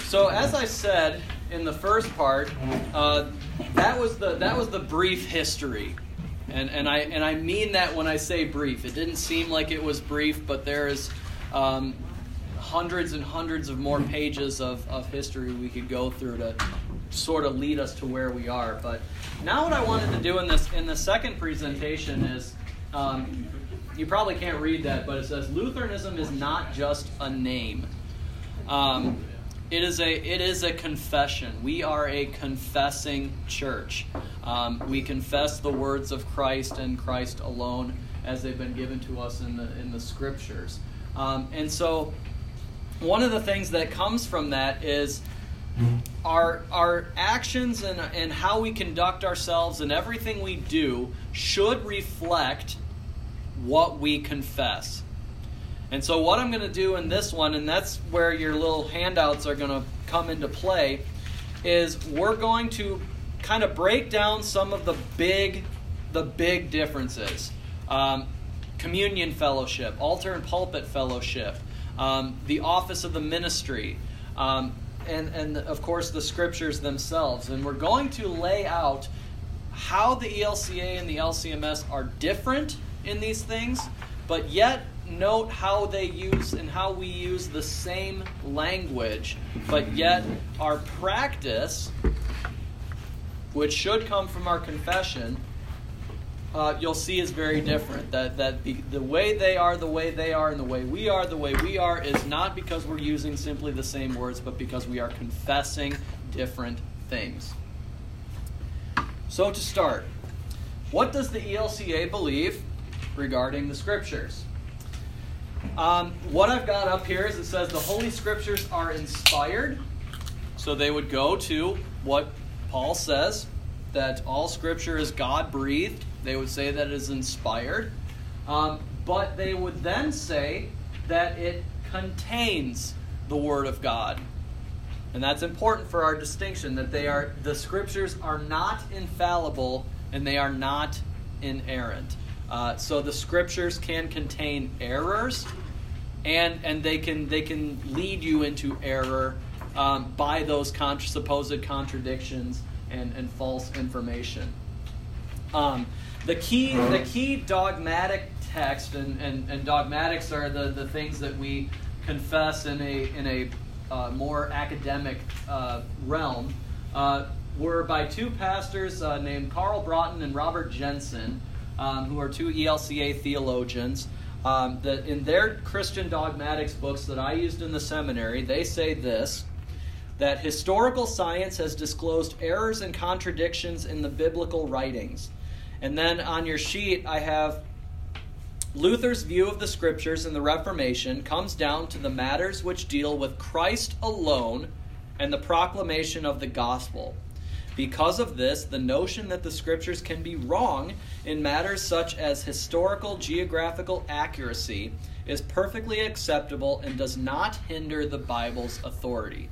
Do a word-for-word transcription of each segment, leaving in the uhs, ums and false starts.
So as I said in the first part, uh, that was the that was the brief history, and and I and I mean that when I say brief. It didn't seem like it was brief, but there is um, hundreds and hundreds of more pages of, of history we could go through to sort of lead us to where we are. But now what I wanted to do in this in the second presentation is, um, you probably can't read that, but it says Lutheranism is not just a name. Um, It is a it is a confession. We are a confessing church. Um, we confess the words of Christ and Christ alone as they've been given to us in the in the Scriptures. Um, and so, one of the things that comes from that is our our actions and and how we conduct ourselves and everything we do should reflect what we confess. And so what I'm going to do in this one, and that's where your little handouts are going to come into play, is we're going to kind of break down some of the big, the big differences. Um, communion fellowship, altar and pulpit fellowship, um, the office of the ministry, um, and, and of course the Scriptures themselves. And we're going to lay out how the E L C A and the L C M S are different in these things, but yet note how they use and how we use the same language, but yet our practice, which should come from our confession, uh, you'll see is very different. That that the, the way they are the way they are and the way we are the way we are is not because we're using simply the same words, but because we are confessing different things. So to start, what does the E L C A believe regarding the Scriptures? Um, what I've got up here is it says the Holy Scriptures are inspired. So they would go to what Paul says, that all Scripture is God-breathed. They would say that it is inspired. Um, but they would then say that it contains the Word of God. And that's important for our distinction, that they are the Scriptures are not infallible and they are not inerrant. Uh, so the Scriptures can contain errors, and and they can they can lead you into error um, by those contra- supposed contradictions and, and false information. Um, the key the key dogmatic text, and, and, and dogmatics are the, the things that we confess in a in a uh, more academic uh, realm, uh, were by two pastors uh, named Carl Broughton and Robert Jensen. Um, who are two E L C A theologians, um, that in their Christian dogmatics books that I used in the seminary, they say this, that historical science has disclosed errors and contradictions in the biblical writings. And then on your sheet, I have Luther's view of the Scriptures in the Reformation comes down to the matters which deal with Christ alone and the proclamation of the gospel. Because of this, the notion that the Scriptures can be wrong in matters such as historical geographical accuracy is perfectly acceptable and does not hinder the Bible's authority.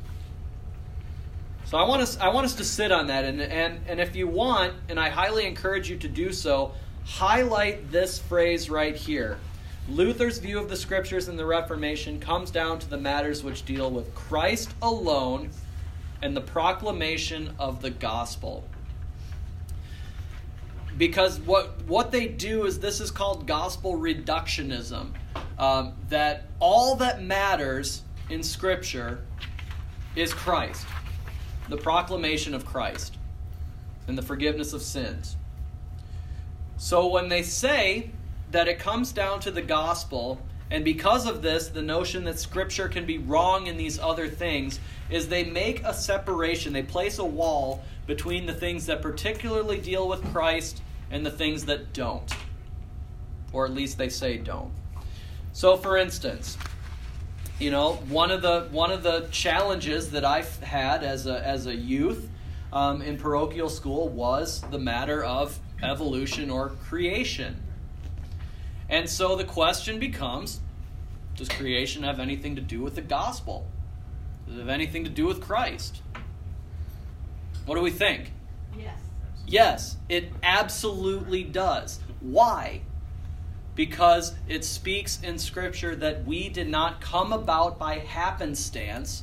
So I want us, I want us to sit on that, and, and, and if you want, and I highly encourage you to do so, highlight this phrase right here. Luther's view of the Scriptures in the Reformation comes down to the matters which deal with Christ alone and the proclamation of the gospel. Because what what they do is, this is called gospel reductionism. Um, that all that matters in Scripture is Christ. The proclamation of Christ. And the forgiveness of sins. So when they say that it comes down to the gospel, and because of this, the notion that Scripture can be wrong in these other things, is they make a separation. They place a wall between the things that particularly deal with Christ and the things that don't. Or at least they say don't. So for instance, you know, one of the one of the challenges that I've had as a as a youth um, in parochial school was the matter of evolution or creation. And so the question becomes, does creation have anything to do with the gospel? Does it have anything to do with Christ? What do we think? Yes. Yes, it absolutely does. Why? Because it speaks in Scripture that we did not come about by happenstance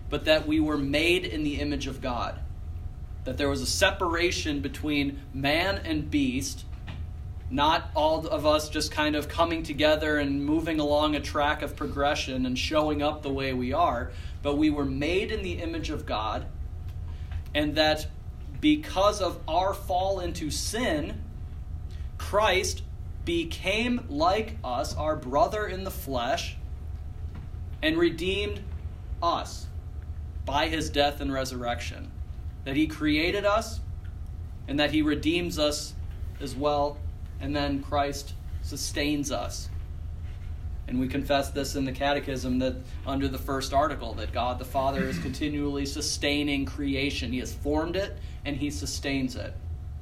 but that we were made in the image of God. That there was a separation between man and beast, not all of us just kind of coming together and moving along a track of progression and showing up the way we are, but we were made in the image of God, and that because of our fall into sin, Christ became like us, our brother in the flesh, and redeemed us by his death and resurrection. That he created us, and that he redeems us as well, and then Christ sustains us. And we confess this in the Catechism, that under the first article, that God the Father is continually sustaining creation. He has formed it, and he sustains it.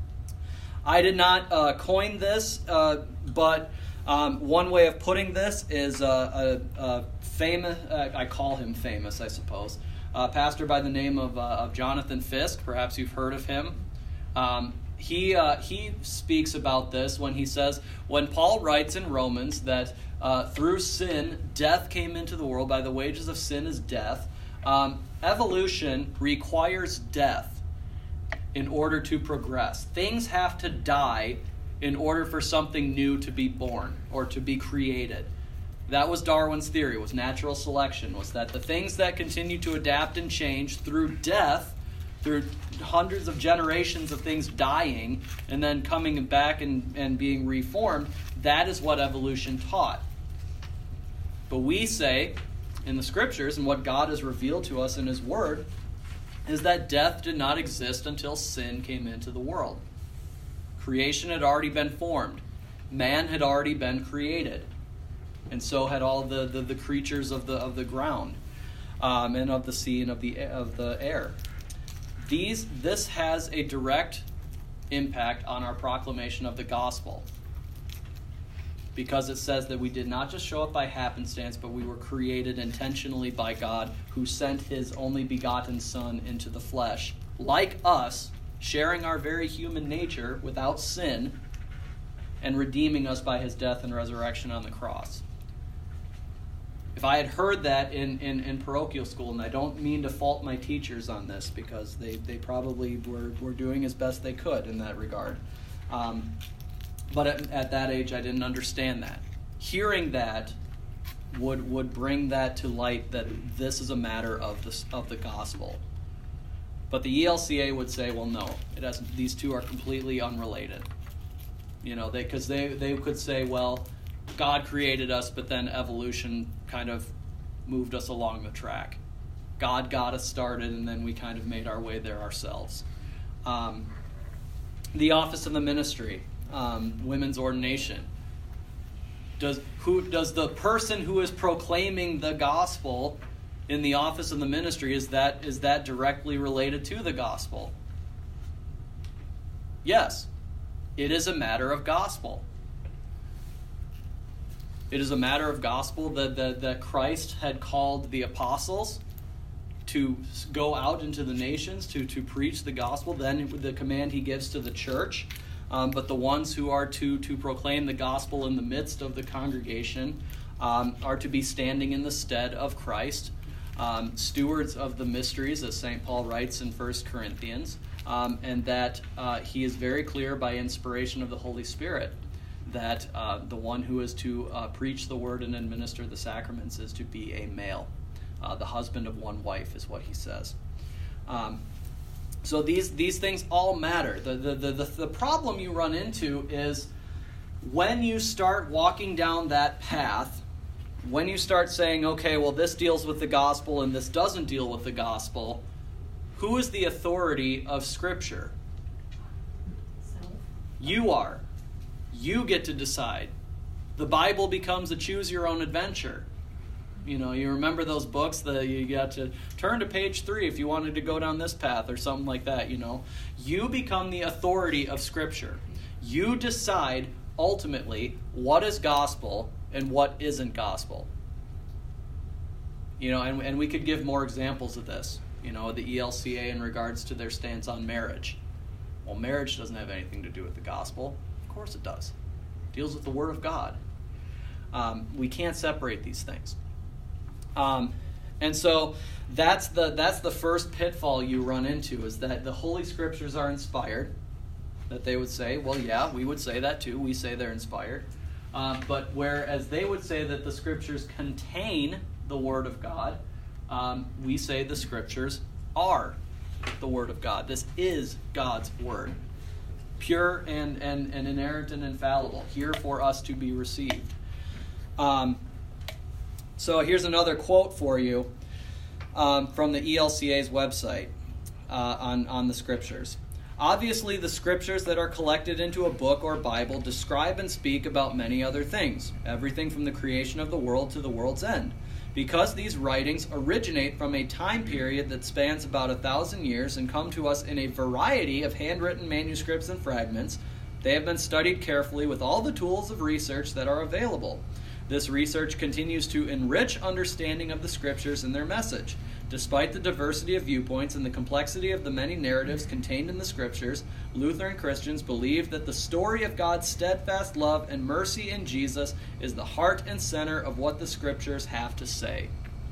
I did not uh, coin this, uh, but um, one way of putting this is uh, a, a famous, uh, I call him famous, I suppose, a pastor by the name of, uh, of Jonathan Fisk. Perhaps you've heard of him. Um, he uh, he speaks about this when he says, when Paul writes in Romans that uh, through sin, death came into the world, by the wages of sin is death, um, evolution requires death in order to progress. Things have to die in order for something new to be born or to be created. That was Darwin's theory, was natural selection, was that the things that continue to adapt and change through death, through hundreds of generations of things dying and then coming back and, and being reformed, that is what evolution taught. But we say in the Scriptures, and what God has revealed to us in his Word, is that death did not exist until sin came into the world. Creation had already been formed. Man had already been created. And so had all the, the, the creatures of the of the ground, um, and of the sea and of the of the air. These this has a direct impact on our proclamation of the gospel, because it says that we did not just show up by happenstance, but we were created intentionally by God, who sent his only begotten Son into the flesh, like us, sharing our very human nature without sin, and redeeming us by his death and resurrection on the cross. If I had heard that in, in, in parochial school, and I don't mean to fault my teachers on this, because they, they probably were, were doing as best they could in that regard. Um, but at, at that age, I didn't understand that. Hearing that would would bring that to light, that this is a matter of the, of the gospel. But the E L C A would say, well, no, it has, these two are completely unrelated. You know, they because they, they could say, well, God created us, but then evolution kind of moved us along the track. God got us started, and then we kind of made our way there ourselves. Um, the office of the ministry, um, women's ordination. Does who does the person who is proclaiming the gospel in the office of the ministry, is that is that directly related to the gospel? Yes, it is a matter of gospel. It is a matter of gospel that, that, that Christ had called the apostles to go out into the nations to, to preach the gospel. Then the command he gives to the church. Um, but the ones who are to, to proclaim the gospel in the midst of the congregation um, are to be standing in the stead of Christ, um, stewards of the mysteries, as Saint Paul writes in First Corinthians, um, and that uh, he is very clear by inspiration of the Holy Spirit that uh, the one who is to uh, preach the word and administer the sacraments is to be a male. Uh, the husband of one wife is what he says. Um, so these these things all matter. The, the, the, the, the problem you run into is when you start walking down that path, when you start saying, okay, well, this deals with the gospel and this doesn't deal with the gospel, who is the authority of Scripture? Self. You are. You get to decide. The Bible becomes a choose-your-own-adventure. You know, you remember those books that you got to turn to page three if you wanted to go down this path or something like that, you know. You become the authority of Scripture. You decide, ultimately, what is gospel and what isn't gospel. You know, and, and we could give more examples of this. You know, the E L C A in regards to their stance on marriage. Well, marriage doesn't have anything to do with the gospel. Of course it does. It deals with the Word of God. Um, we can't separate these things. Um, And so that's the that's the first pitfall you run into, is that the Holy Scriptures are inspired. That they would say, well, yeah, we would say that too. We say they're inspired. Uh, but whereas they would say that the Scriptures contain the Word of God, um, we say the Scriptures are the Word of God. This is God's Word. Pure and, and, and inerrant and infallible, here for us to be received. Um, so here's another quote for you um, from the E L C A's website uh, on, on the Scriptures. Obviously, the Scriptures that are collected into a book or Bible describe and speak about many other things, everything from the creation of the world to the world's end. Because these writings originate from a time period that spans about a thousand years and come to us in a variety of handwritten manuscripts and fragments, they have been studied carefully with all the tools of research that are available. This research continues to enrich understanding of the Scriptures and their message. Despite the diversity of viewpoints and the complexity of the many narratives contained in the Scriptures, Lutheran Christians believe that the story of God's steadfast love and mercy in Jesus is the heart and center of what the Scriptures have to say.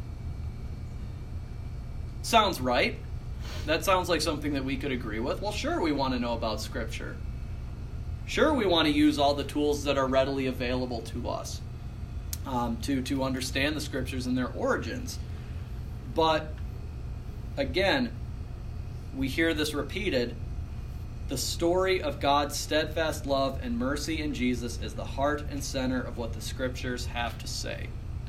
Sounds right. That sounds like something that we could agree with. Well, sure, we want to know about Scripture. Sure, we want to use all the tools that are readily available to us um, to, to understand the Scriptures and their origins. But, again, we hear this repeated. The story of God's steadfast love and mercy in Jesus is the heart and center of what the Scriptures have to say.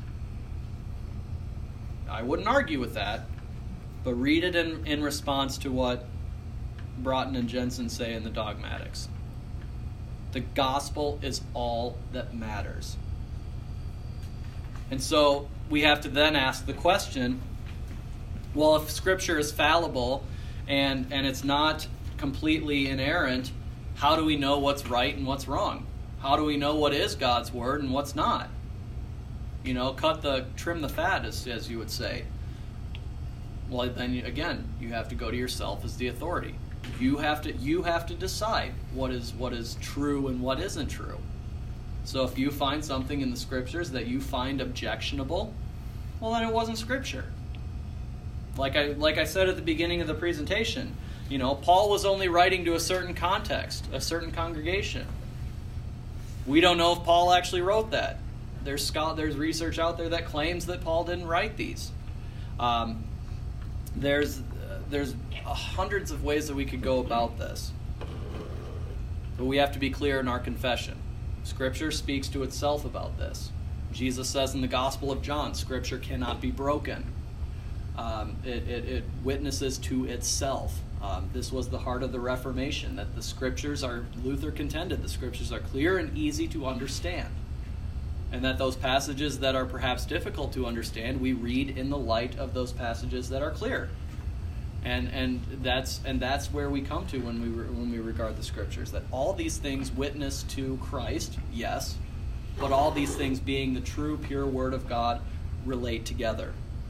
I wouldn't argue with that, but read it in, in response to what Broughton and Jensen say in the Dogmatics. The gospel is all that matters. And so we have to then ask the question, well, if Scripture is fallible and, and it's not completely inerrant, how do we know what's right and what's wrong? How do we know what is God's Word and what's not? You know, cut the, trim the fat, as, as you would say. Well, then, again, you have to go to yourself as the authority. You have to you have to decide what is what is true and what isn't true. So if you find something in the Scriptures that you find objectionable, well, then it wasn't Scripture. Like I like I said at the beginning of the presentation, you know, Paul was only writing to a certain context, a certain congregation. We don't know if Paul actually wrote that. There's scholar, there's research out there that claims that Paul didn't write these. Um, there's uh, there's hundreds of ways that we could go about this. But we have to be clear in our confession. Scripture speaks to itself about this. Jesus says in the Gospel of John, Scripture cannot be broken. Um, it, it, it witnesses to itself. Um, this was the heart of the Reformation, that the Scriptures are, Luther contended, the Scriptures are clear and easy to understand. And that those passages that are perhaps difficult to understand, we read in the light of those passages that are clear. And and that's and that's where we come to when we re, when we regard the Scriptures, that all these things witness to Christ, yes, but all these things, being the true, pure Word of God, relate together.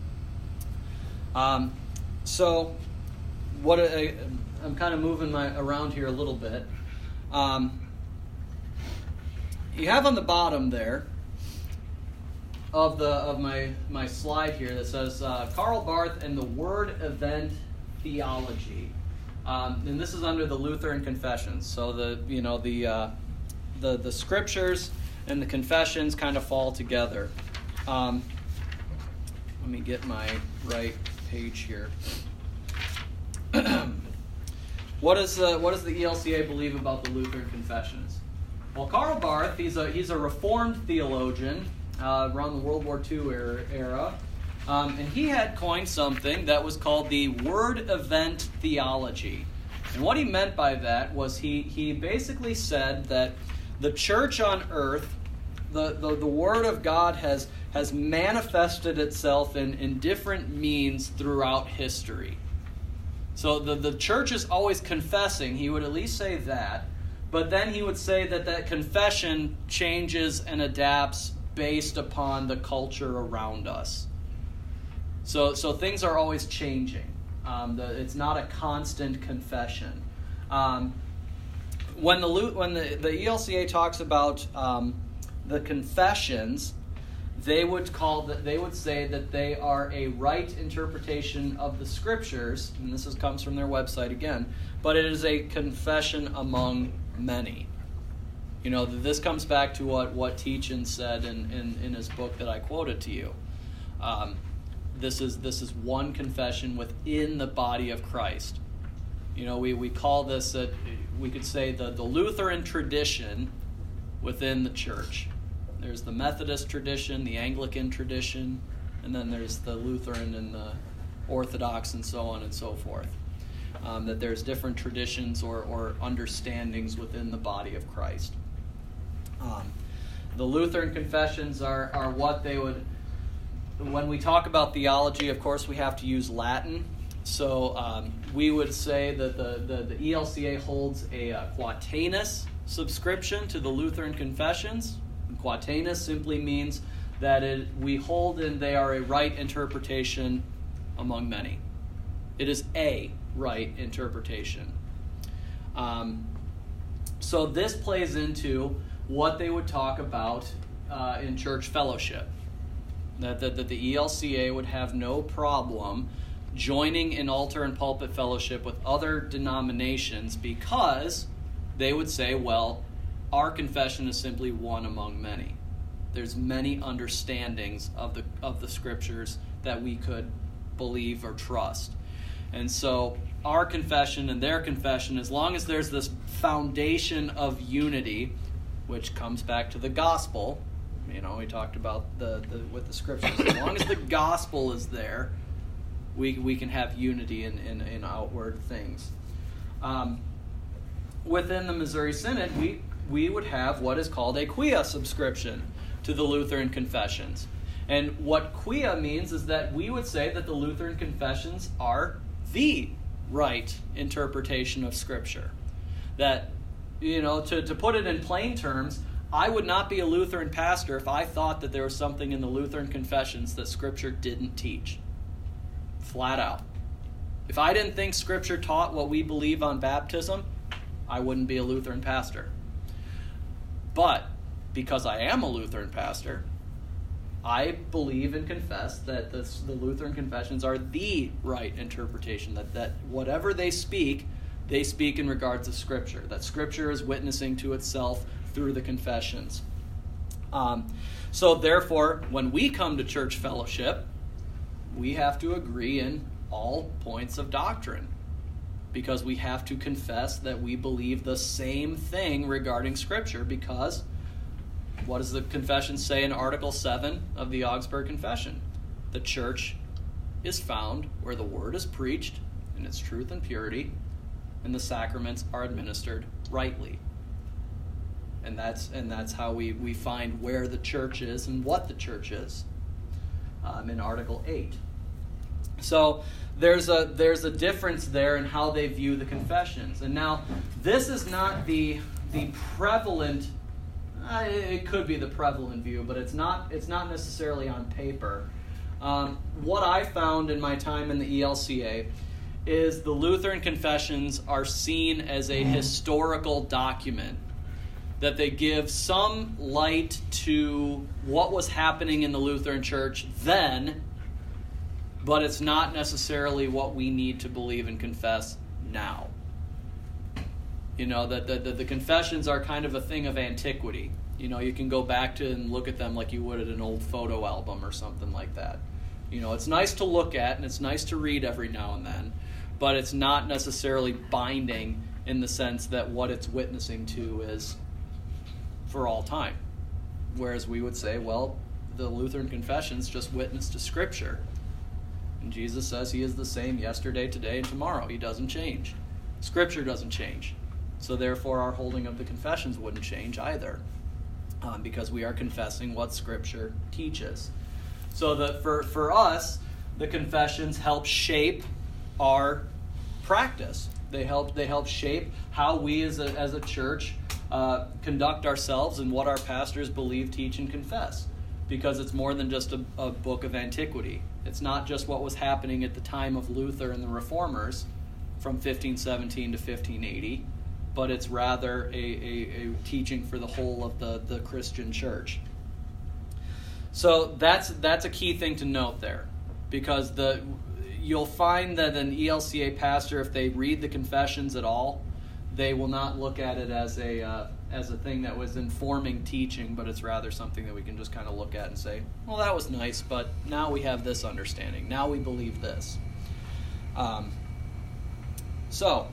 Um, so, what I, I'm kind of moving my around here a little bit. Um, you have on the bottom there of the of my my slide here that says uh, Karl Barth and the Word Event Theology, um, and this is under the Lutheran Confessions. So the you know the uh, the the Scriptures and the Confessions kind of fall together. Um, let me get my right page here. What is uh, what does the E L C A believe about the Lutheran Confessions? Well, Karl Barth, he's a he's a Reformed theologian uh, around the World War Two era. era. Um, and he had coined something that was called the Word Event Theology. And what he meant by that was he, he basically said that the church on earth, the, the, the Word of God has, has manifested itself in, in different means throughout history. So the, the church is always confessing. He would at least say that. But then he would say that that confession changes and adapts based upon the culture around us. So, so things are always changing. Um, the, it's not a constant confession. Um, when the when the, the E L C A talks about um, the confessions, they would call that they would say that they are a right interpretation of the Scriptures, and this is, comes from their website again, but it is a confession among many. You know, this comes back to what, what Teachin said in, in, in his book that I quoted to you. Um, this is this is one confession within the body of Christ. You know, we, we call this, a, we could say, the, the Lutheran tradition within the church. There's the Methodist tradition, the Anglican tradition, and then there's the Lutheran and the Orthodox and so on and so forth. Um, that there's different traditions or, or understandings within the body of Christ. Um, the Lutheran confessions are, are what they would, when we talk about theology, of course, we have to use Latin. So um, we would say that the, the, the E L C A holds a uh, Quatenus subscription to the Lutheran confessions. And Quatenus simply means that it, we hold and they are a right interpretation among many. It is a right interpretation. Um, so this plays into what they would talk about uh, in church fellowship. That, that, that the E L C A would have no problem joining in altar and pulpit fellowship with other denominations because they would say, well, our confession is simply one among many. There's many understandings of the of the Scriptures that we could believe or trust. And so our confession and their confession, as long as there's this foundation of unity, which comes back to the gospel, you know, we talked about the, the with the Scriptures. As long as the gospel is there, we we can have unity in, in, in outward things. Um, within the Missouri Synod, we, we would have what is called a quia subscription to the Lutheran confessions. And what quia means is that we would say that the Lutheran confessions are the right interpretation of Scripture. That, you know, to, to put it in plain terms, I would not be a Lutheran pastor if I thought that there was something in the Lutheran confessions that Scripture didn't teach. Flat out. If I didn't think Scripture taught what we believe on baptism, I wouldn't be a Lutheran pastor. But because I am a Lutheran pastor, I believe and confess that this, the Lutheran confessions are the right interpretation, that, that whatever they speak, they speak in regards to Scripture, that Scripture is witnessing to itself through the confessions. Um, so therefore, when we come to church fellowship, we have to agree in all points of doctrine, because we have to confess that we believe the same thing regarding Scripture, because what does the confession say in Article seven of the Augsburg Confession? The church is found where the word is preached in its truth and purity, and the sacraments are administered rightly. And that's and that's how we, we find where the church is and what the church is um, in Article eight. So there's a there's a difference there in how they view the confessions. And now this is not the the prevalent. Uh, it could be the prevalent view, but it's not. It's not necessarily on paper. Um, what I found in my time in the E L C A is the Lutheran confessions are seen as a historical document, that they give some light to what was happening in the Lutheran Church then, but it's not necessarily what we need to believe and confess now. You know, that the, the, the confessions are kind of a thing of antiquity. You know, you can go back to and look at them like you would at an old photo album or something like that. You know, it's nice to look at and it's nice to read every now and then, but it's not necessarily binding in the sense that what it's witnessing to is for all time. Whereas we would say, well, the Lutheran confessions just witness to Scripture. And Jesus says he is the same yesterday, today, and tomorrow. He doesn't change. Scripture doesn't change. So therefore our holding of the confessions wouldn't change either, um, because we are confessing what Scripture teaches. So that for, for us, the confessions help shape our practice. They help they help shape how we as a, as a church uh, conduct ourselves and what our pastors believe, teach, and confess. Because it's more than just a, a book of antiquity. It's not just what was happening at the time of Luther and the Reformers from fifteen seventeen to fifteen eighty, but it's rather a, a, a teaching for the whole of the, the Christian church. So that's that's a key thing to note there, because the you'll find that an E L C A pastor, if they read the confessions at all, they will not look at it as a uh, as a thing that was informing teaching, but it's rather something that we can just kind of look at and say, well, that was nice, but now we have this understanding. Now we believe this. Um, so,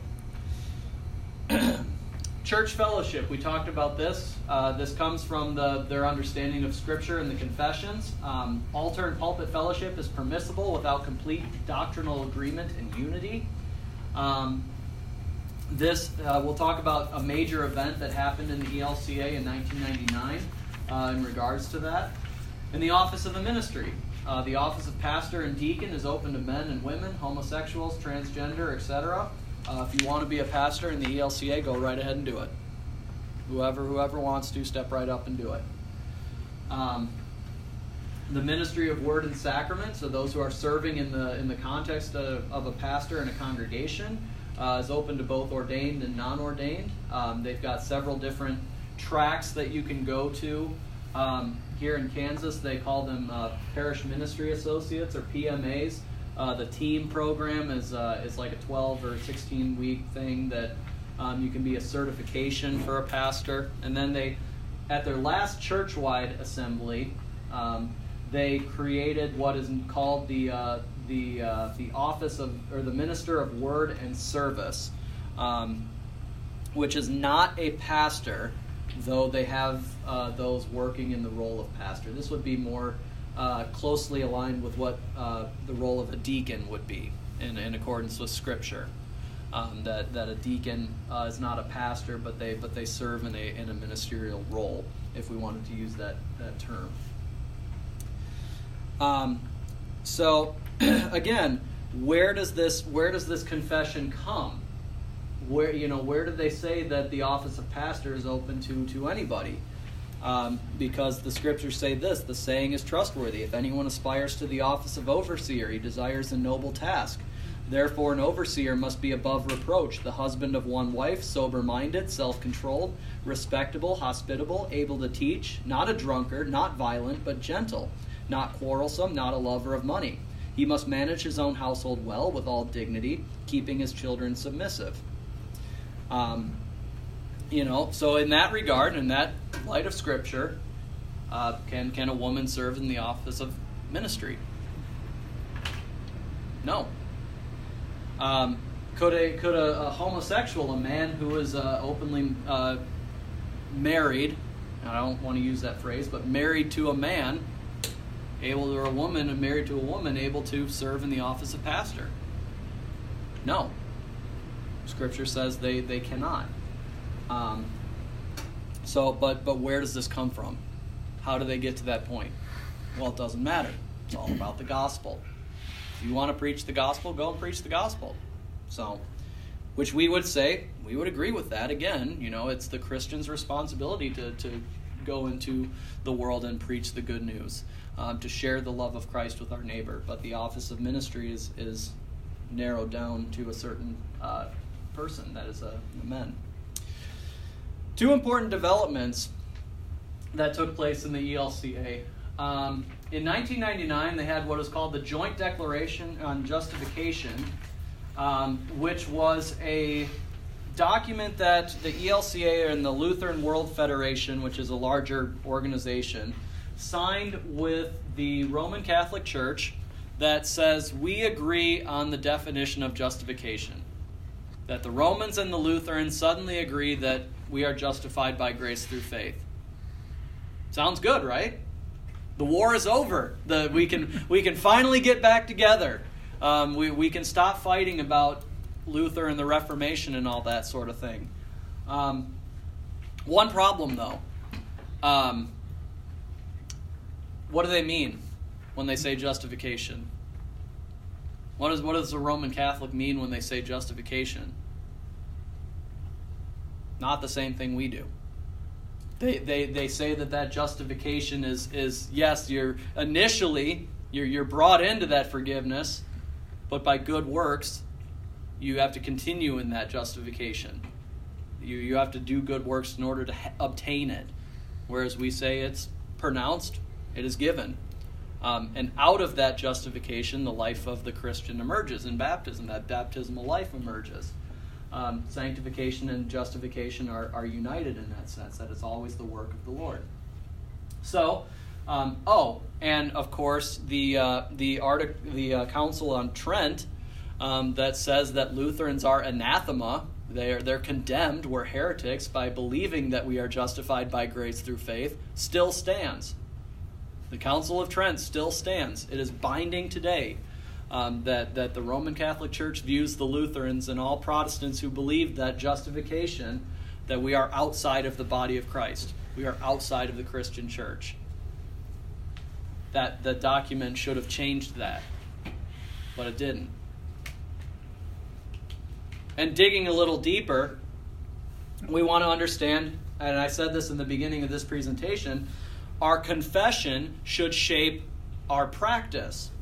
church fellowship, we talked about this. Uh, this comes from the, their understanding of Scripture and the confessions. Um, altar and pulpit fellowship is permissible without complete doctrinal agreement and unity. Um, this, uh, we'll talk about a major event that happened in the E L C A in nineteen ninety-nine uh, in regards to that. In the office of the ministry, uh, the office of pastor and deacon is open to men and women, homosexuals, transgender, et cetera. Uh, if you want to be a pastor in the E L C A, go right ahead and do it. Whoever whoever wants to, step right up and do it. Um, the ministry of word and sacrament, so those who are serving in the in the context of, of a pastor in a congregation, uh, is open to both ordained and non-ordained. Um, they've got several different tracks that you can go to. Um, here in Kansas, they call them uh, Parish Ministry Associates, or P M As. Uh, the team program is uh, is like a twelve or sixteen week thing that um, you can be a certification for a pastor. And then they, at their last church-wide assembly, um, they created what is called the uh, the uh, the office of, or the minister of word and service, um, which is not a pastor, though they have uh, those working in the role of pastor. This would be more Uh, closely aligned with what uh, the role of a deacon would be in, in accordance with Scripture. Um, that that a deacon uh, is not a pastor, but they but they serve in a in a ministerial role, if we wanted to use that that term. Um, so again, where does this where does this confession come? Where you know where do they say that the office of pastor is open to to anybody? Um, because the Scriptures say this: the saying is trustworthy. If anyone aspires to the office of overseer, he desires a noble task. Therefore, an overseer must be above reproach, the husband of one wife, sober-minded, self-controlled, respectable, hospitable, able to teach, not a drunkard, not violent, but gentle, not quarrelsome, not a lover of money. He must manage his own household well, with all dignity, keeping his children submissive. Um, you know, so in that regard, in that light of Scripture, uh, can can a woman serve in the office of ministry? No. Um, could a could a, a homosexual, a man who is uh, openly uh, married, I don't want to use that phrase, but married to a man, able to, or a woman and married to a woman, able to serve in the office of pastor? No. Scripture says they, they cannot. Um, so, but but where does this come from? How do they get to that point? Well, it doesn't matter. It's all about the gospel. If you want to preach the gospel, go and preach the gospel. So, which we would say, we would agree with that. Again, you know, it's the Christian's responsibility to, to go into the world and preach the good news, um, to share the love of Christ with our neighbor. But the office of ministry is, is narrowed down to a certain uh, person, that is a, a men. Two important developments that took place in the E L C A. Um, in nineteen ninety-nine, they had what is called the Joint Declaration on Justification, um, which was a document that the E L C A and the Lutheran World Federation, which is a larger organization, signed with the Roman Catholic Church that says we agree on the definition of justification. That the Romans and the Lutherans suddenly agree that we are justified by grace through faith. Sounds good, right? The war is over. The, we can we can finally get back together. Um, we, we can stop fighting about Luther and the Reformation and all that sort of thing. Um, one problem, though. Um, what do they mean when they say justification? What does, what does a Roman Catholic mean when they say justification? Not the same thing we do. They they they say that that justification is is yes, you're initially you're you're brought into that forgiveness, but by good works, you have to continue in that justification. You you have to do good works in order to ha- obtain it. Whereas we say it's pronounced, It is given. Um, and out of that justification, the life of the Christian emerges in baptism. That baptismal life emerges. Um, sanctification and justification are, are united in that sense, that it's always the work of the Lord. So, um, oh, and of course, the uh, the, artic- the uh, Council on Trent um, that says that Lutherans are anathema, they are, they're condemned, we're heretics, by believing that we are justified by grace through faith, still stands. The Council of Trent still stands. It is binding today um, that, that the Roman Catholic Church views the Lutherans and all Protestants who believe that justification, that we are outside of the body of Christ. We are outside of the Christian church. That the document should have changed that, but it didn't. And digging a little deeper, we want to understand, and I said this in the beginning of this presentation, our confession should shape our practice.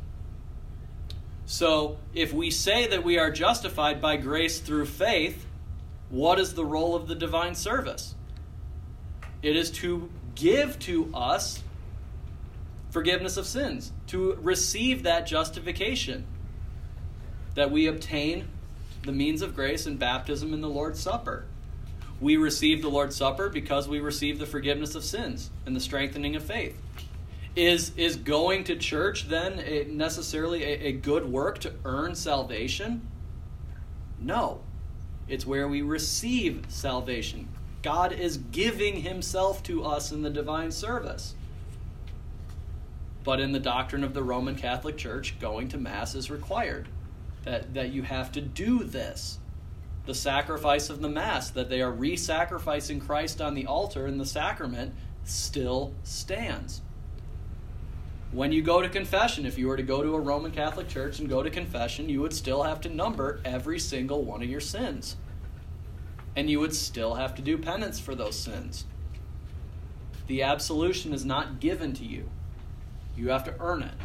So, if we say that we are justified by grace through faith, what is the role of the divine service? It is to give to us forgiveness of sins, to receive that justification, that we obtain the means of grace in baptism and the Lord's Supper. We receive the Lord's Supper because we receive the forgiveness of sins and the strengthening of faith. Is, is going to church then a, necessarily a, a good work to earn salvation? No. It's where we receive salvation. God is giving himself to us in the divine service. But in the doctrine of the Roman Catholic Church, going to Mass is required. That, that you have to do this. The sacrifice of the Mass, that they are re-sacrificing Christ on the altar in the sacrament, still stands. When you go to confession, if you were to go to a Roman Catholic church and go to confession, you would still have to number every single one of your sins. And you would still have to do penance for those sins. The absolution is not given to you. You have to earn it.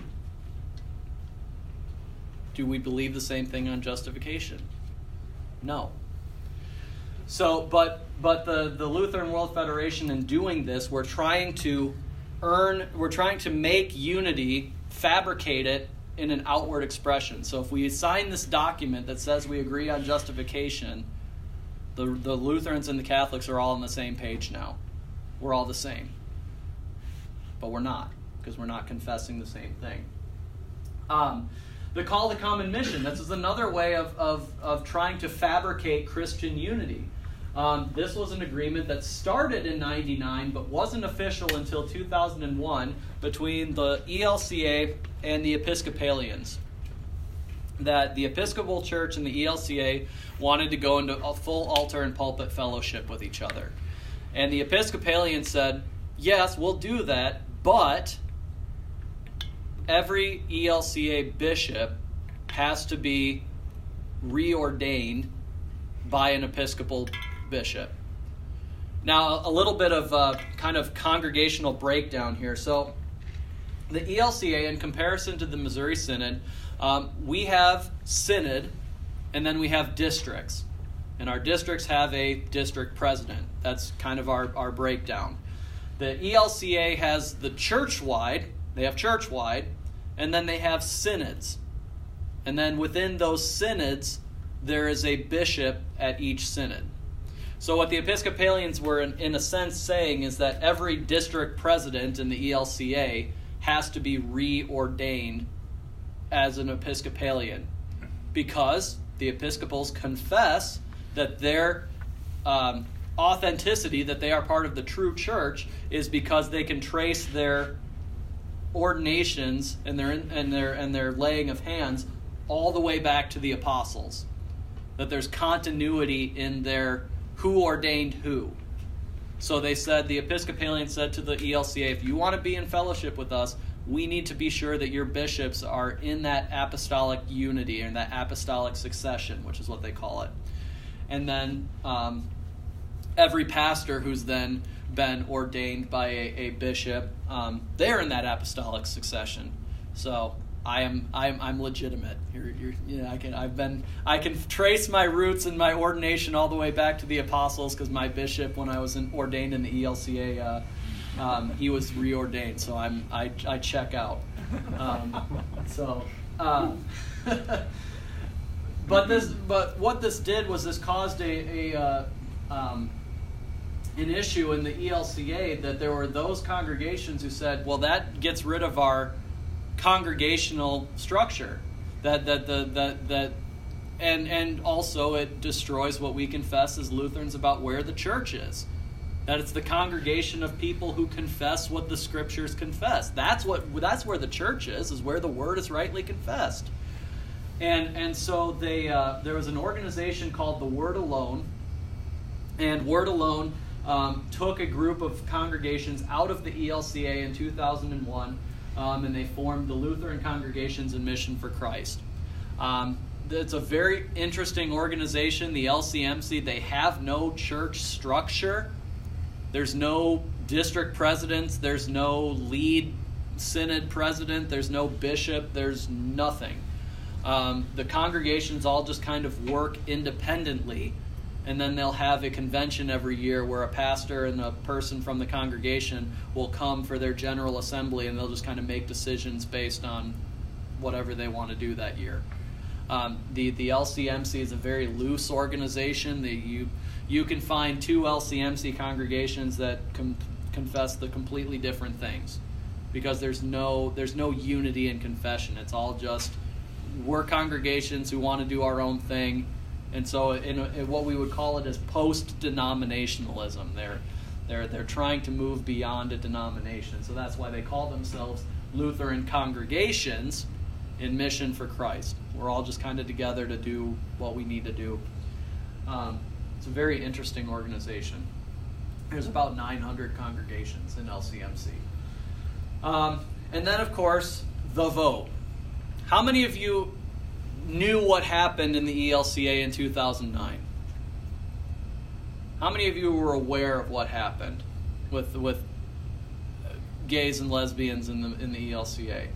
Do we believe the same thing on justification? No. So, but but the, the Lutheran World Federation, in doing this, we're trying to earn, we're trying to make unity, fabricate it in an outward expression. So if we sign this document that says we agree on justification, the, the Lutherans and the Catholics are all on the same page now. We're all the same. But we're not, because we're not confessing the same thing. Um, the call to common mission, this is another way of, of, of trying to fabricate Christian unity. Um, this was an agreement that started in ninety-nine but wasn't official until two thousand one between the E L C A and the Episcopalians. That the Episcopal Church and the E L C A wanted to go into a full altar and pulpit fellowship with each other. And the Episcopalians said, yes, we'll do that, but every E L C A bishop has to be reordained by an Episcopal bishop. Now, a little bit of uh, kind of congregational breakdown here. So, the E L C A, in comparison to the Missouri Synod, um, we have synod, and then we have districts. And our districts have a district president. That's kind of our, our breakdown. The E L C A has the church-wide, they have church-wide, and then they have synods. And then within those synods, there is a bishop at each synod. So what the Episcopalians were, in, in a sense, saying is that every district president in the E L C A has to be reordained as an Episcopalian, because the Episcopals confess that their um, authenticity, that they are part of the true church, is because they can trace their ordinations and their and their and their laying of hands all the way back to the apostles. That there's continuity in their who ordained who. So they said, the Episcopalians said to the E L C A, if you want to be in fellowship with us, we need to be sure that your bishops are in that apostolic unity, or in that apostolic succession, which is what they call it. And then um, every pastor who's then been ordained by a, a bishop, um, they're in that apostolic succession. So I am I'm I'm legitimate. You're, you're, you know, I can I've been I can trace my roots and my ordination all the way back to the apostles, because my bishop, when I was in, ordained in the E L C A, uh, Um, he was reordained, so I'm I, I check out. Um, so, um, but this but what this did was this caused a, a uh, um, an issue in the E L C A, that there were those congregations who said, well, that gets rid of our congregational structure, that that the that that and and also it destroys what we confess as Lutherans about where the church is, that it's the congregation of people who confess what the scriptures confess. That's what that's where the church is is where the word is rightly confessed. And and so they uh, there was an organization called the Word Alone, and Word Alone um, took a group of congregations out of the E L C A in two thousand one, um, and they formed the Lutheran Congregations in Mission for Christ. Um, it's a very interesting organization, the L C M C. They have no church structure. There's no district presidents. There's no lead synod president. There's no bishop. There's nothing. Um, the congregations all just kind of work independently, and then they'll have a convention every year where a pastor and a person from the congregation will come for their general assembly, and they'll just kind of make decisions based on whatever they want to do that year. Um, the the L C M C is a very loose organization. The, you you can find two L C M C congregations that com- confess the completely different things, because there's no there's no unity in confession. It's all just we're congregations who want to do our own thing, and so in, in what we would call it as post-denominationalism. They're they're they're trying to move beyond a denomination. So that's why they call themselves Lutheran congregations in Mission for Christ. We're all just kind of together to do what we need to do. Um, it's a very interesting organization. There's about nine hundred congregations in L C M C. Um, and then, of course, the vote. How many of you knew what happened in the E L C A in two thousand nine? How many of you were aware of what happened with with gays and lesbians in the in the E L C A?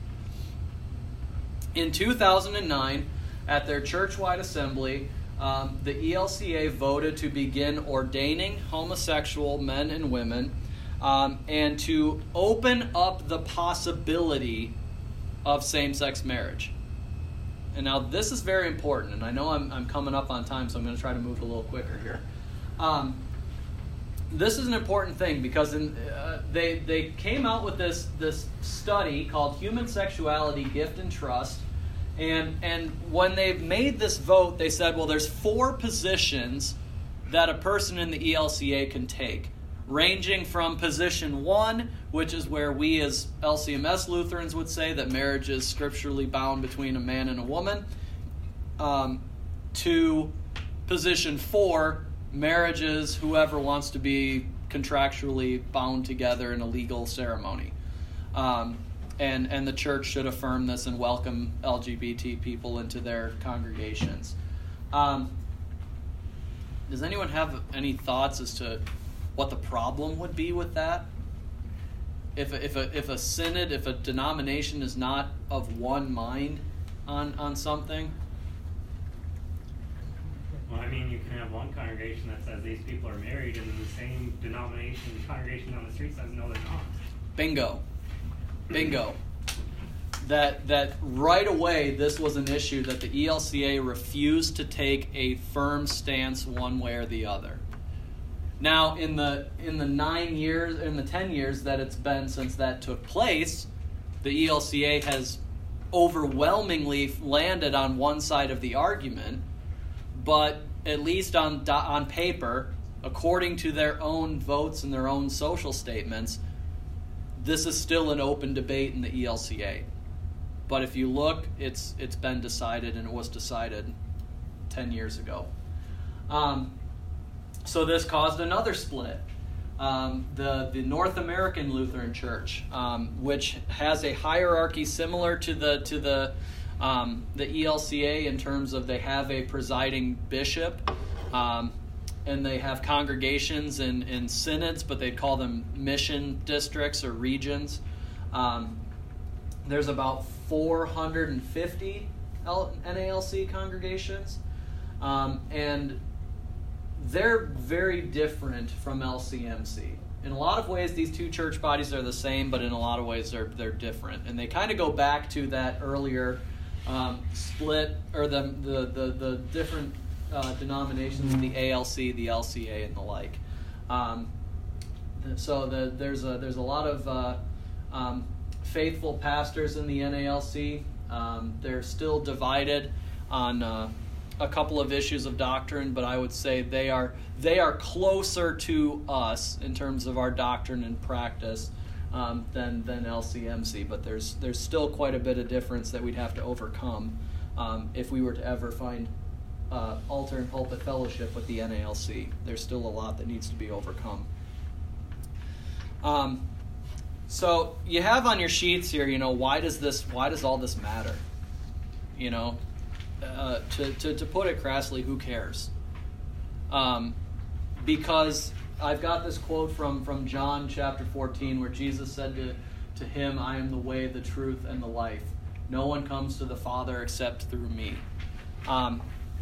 In two thousand nine, at their church-wide assembly, um, the E L C A voted to begin ordaining homosexual men and women, um, and to open up the possibility of same-sex marriage. And now this is very important, and I know I'm, I'm coming up on time, so I'm going to try to move a little quicker here. Um, this is an important thing, because in, uh, they they came out with this this study called Human Sexuality, Gift and Trust, and and when they made this vote, they said, well, there's four positions that a person in the E L C A can take, ranging from position one, which is where we as L C M S Lutherans would say that marriage is scripturally bound between a man and a woman, um, to position four, marriages, whoever wants to be contractually bound together in a legal ceremony. Um, and, and the church should affirm this and welcome L G B T people into their congregations. Um, does anyone have any thoughts as to what the problem would be with that? If a, if a, if a synod, if a denomination is not of one mind on, on something? Well, I mean, you can have one congregation that says these people are married, and then the same denomination, congregation down the street says no, they're not. Bingo. Bingo. That that right away, this was an issue that the E L C A refused to take a firm stance one way or the other. Now, in the in the nine years, in the ten years that it's been since that took place, the E L C A has overwhelmingly landed on one side of the argument. But at least on on paper, according to their own votes and their own social statements, this is still an open debate in the E L C A. But if you look, it's it's been decided, and it was decided ten years ago. Um, so this caused another split. Um, the the North American Lutheran Church, um, which has a hierarchy similar to the to the Um, the E L C A in terms of they have a presiding bishop, um, and they have congregations and, and synods, but they'd call them mission districts or regions. Um, there's about four hundred fifty N A L C congregations, um, and they're very different from L C M C. in a lot of ways, these two church bodies are the same, but in a lot of ways, they're they're different. And they kind of go back to that earlier um, split, or the the the, the different uh, denominations, the A L C, the L C A, and the like. Um, so the, there's a there's a lot of uh, um, faithful pastors in the N A L C. Um, they're still divided on uh, a couple of issues of doctrine, but I would say they are they are closer to us in terms of our doctrine and practice um, than than L C M C. But there's there's still quite a bit of difference that we'd have to overcome um, if we were to ever find uh, altar and pulpit fellowship with the N A L C. There's still a lot that needs to be overcome. Um, so you have on your sheets here, you know, why does this? Why does all this matter? You know. Uh, to, to, to put it crassly, who cares? Um, because I've got this quote from, from John chapter fourteen where Jesus said to, to him, I am the way, the truth, and the life. No one comes to the Father except through me. Um,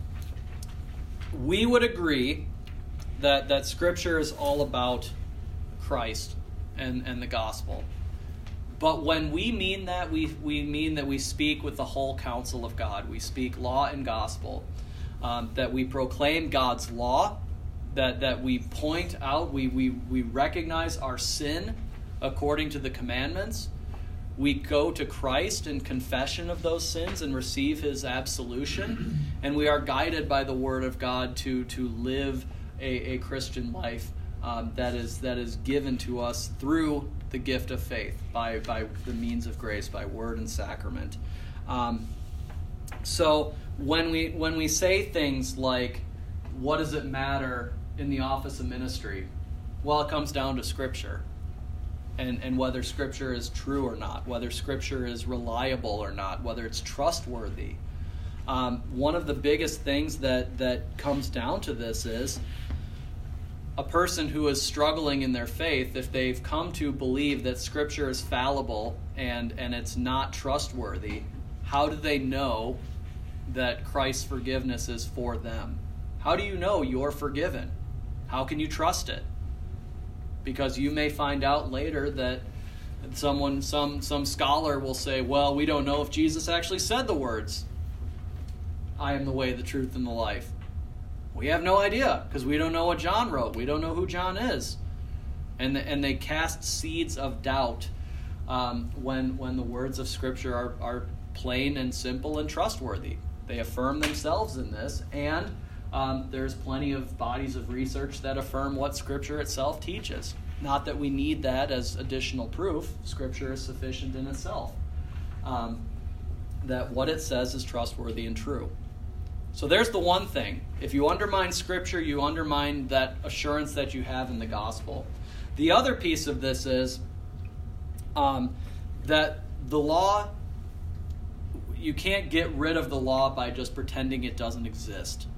we would agree that, that Scripture is all about Christ and, and the gospel. But when we mean that, we we mean that we speak with the whole counsel of God. We speak law and gospel. Um, that we proclaim God's law. That that we point out, we, we, we recognize our sin according to the commandments. We go to Christ in confession of those sins and receive his absolution. And we are guided by the word of God to, to live a, a Christian life um, that is that is given to us through the gift of faith, by, by the means of grace, by word and sacrament. Um, so when we when we say things like, what does it matter in the office of ministry? Well, it comes down to Scripture. And, and whether Scripture is true or not, whether Scripture is reliable or not, whether it's trustworthy. Um, one of the biggest things that, that comes down to this is a person who is struggling in their faith, if they've come to believe that Scripture is fallible and, and it's not trustworthy, how do they know that Christ's forgiveness is for them? How do you know you're forgiven? How can you trust it? Because you may find out later that someone, some some scholar will say, well, we don't know if Jesus actually said the words, I am the way, the truth, and the life. We have no idea, because we don't know what John wrote. We don't know who John is. And the, and they cast seeds of doubt um, when when the words of Scripture are, are plain and simple and trustworthy. They affirm themselves in this, and um, there's plenty of bodies of research that affirm what Scripture itself teaches. Not that we need that as additional proof. Scripture is sufficient in itself. Um, that what it says is trustworthy and true. So there's the one thing. If you undermine Scripture, you undermine that assurance that you have in the gospel. The other piece of this is um, that the law, you can't get rid of the law by just pretending it doesn't exist.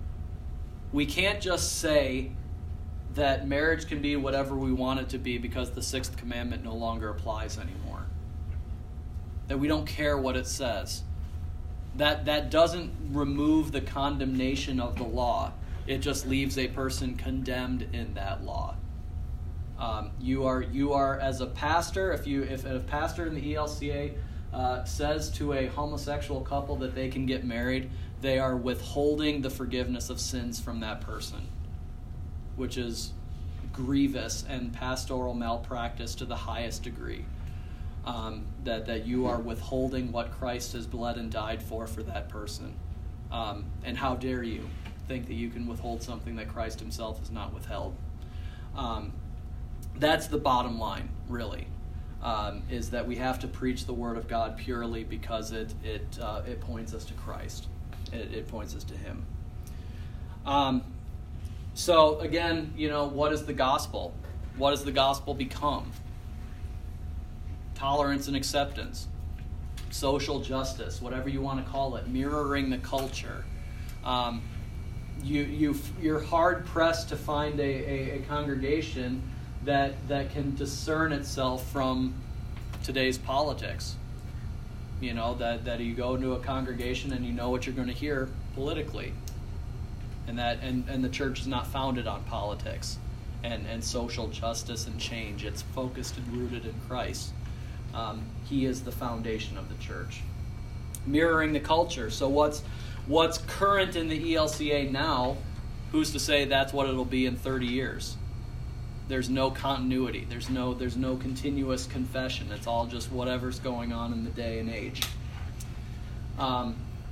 We can't just say that marriage can be whatever we want it to be because the sixth commandment no longer applies anymore. That we don't care what it says. That that doesn't remove the condemnation of the law. It just leaves a person condemned in that law. Um, you are you are as a pastor. If you if a pastor in the E L C A uh, says to a homosexual couple that they can get married, they are withholding the forgiveness of sins from that person, which is grievous and pastoral malpractice to the highest degree. Um, that, that you are withholding what Christ has bled and died for for that person. Um, and how dare you think that you can withhold something that Christ himself has not withheld. Um, that's the bottom line, really, um, is that we have to preach the Word of God purely because it it uh, it points us to Christ. It, it points us to him. Um, so again, you know, what is the gospel? What does the gospel become? Tolerance and acceptance, social justice, whatever you want to call it, mirroring the culture. Um, you, you, you're hard-pressed to find a, a, a congregation that, that can discern itself from today's politics. You know, that, that you go into a congregation and you know what you're going to hear politically. And that and, and the church is not founded on politics. and, and social justice and change. It's focused and rooted in Christ. Um, he is the foundation of the church. Mirroring the culture. So what's what's current in the E L C A now, who's to say that's what it'll be in thirty years? There's no continuity. There's no there's no continuous confession. It's all just whatever's going on in the day and age. Um,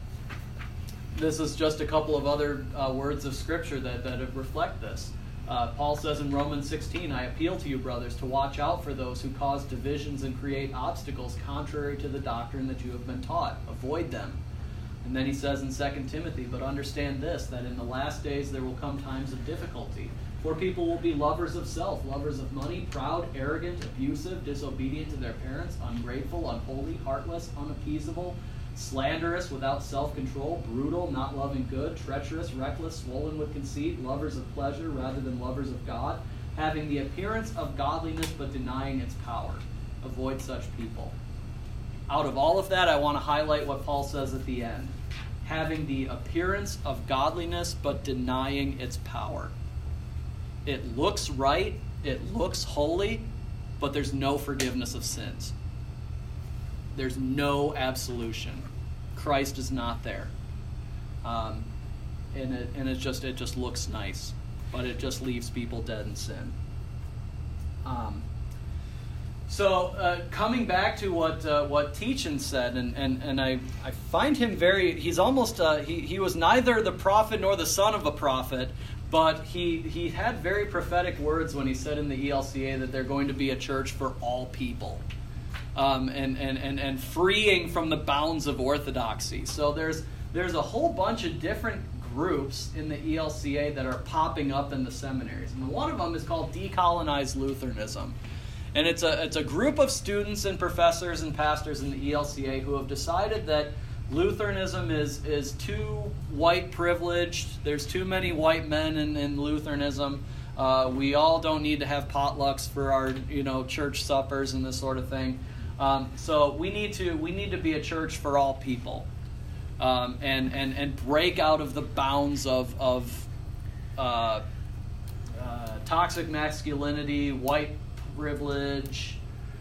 this is just a couple of other uh, words of Scripture that, that reflect this. Uh, Paul says in Romans sixteen, I appeal to you, brothers, to watch out for those who cause divisions and create obstacles contrary to the doctrine that you have been taught. Avoid them. And then he says in Second Timothy, but understand this, that in the last days there will come times of difficulty. For people will be lovers of self, lovers of money, proud, arrogant, abusive, disobedient to their parents, ungrateful, unholy, heartless, unappeasable, slanderous, without self-control, brutal, not loving good, treacherous, reckless, swollen with conceit, lovers of pleasure rather than lovers of God, having the appearance of godliness but denying its power. Avoid such people. Out of all of that, I want to highlight what Paul says at the end. Having the appearance of godliness but denying its power. It looks right, it looks holy, but there's no forgiveness of sins. There's no absolution. Christ is not there. Um, and it and it just it just looks nice, but it just leaves people dead in sin. Um, so uh, coming back to what uh, what Teachin said, and, and, and I, I find him very, he's almost, uh, he, he was neither the prophet nor the son of a prophet, but he, he had very prophetic words when he said in the E L C A that they're going to be a church for all people. Um, and, and, and, and freeing from the bounds of orthodoxy. So there's there's a whole bunch of different groups in the E L C A that are popping up in the seminaries. And one of them is called Decolonized Lutheranism. And it's a it's a group of students and professors and pastors in the E L C A who have decided that Lutheranism is is too white privileged. There's too many white men in, in Lutheranism. Uh, we all don't need to have potlucks for our you know church suppers and this sort of thing. Um, so we need to we need to be a church for all people, um, and and and break out of the bounds of of uh, uh, toxic masculinity, white privilege,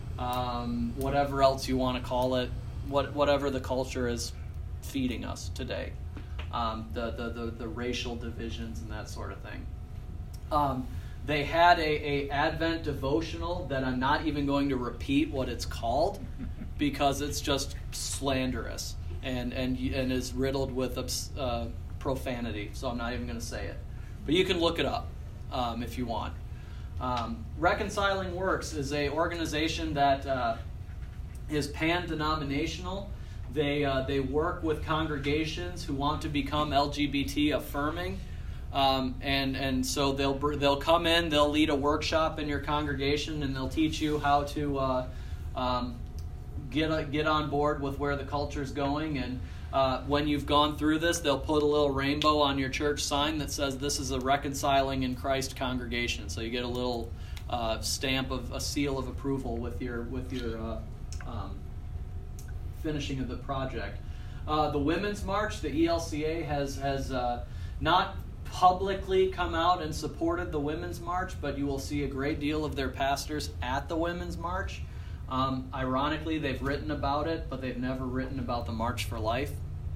um, whatever else you want to call it, what whatever the culture is feeding us today, um, the, the the the racial divisions and that sort of thing. Um, They had a, a Advent devotional that I'm not even going to repeat what it's called because it's just slanderous and and and is riddled with uh, profanity. So I'm not even going to say it. But you can look it up um, if you want. Um, Reconciling Works is a organization that uh, is pan-denominational. They uh, they work with congregations who want to become L G B T affirming. Um, and and so they'll they'll come in, they'll lead a workshop in your congregation, and they'll teach you how to uh, um, get a, get on board with where the culture's going. And uh, when you've gone through this, they'll put a little rainbow on your church sign that says this is a Reconciling in Christ congregation. So you get a little uh, stamp of a seal of approval with your with your uh, um, finishing of the project. Uh, the Women's March, the E L C A has has uh, not publicly come out and supported the Women's March, but you will see a great deal of their pastors at the Women's March. Um, ironically, they've written about it, but they've never written about the March for Life.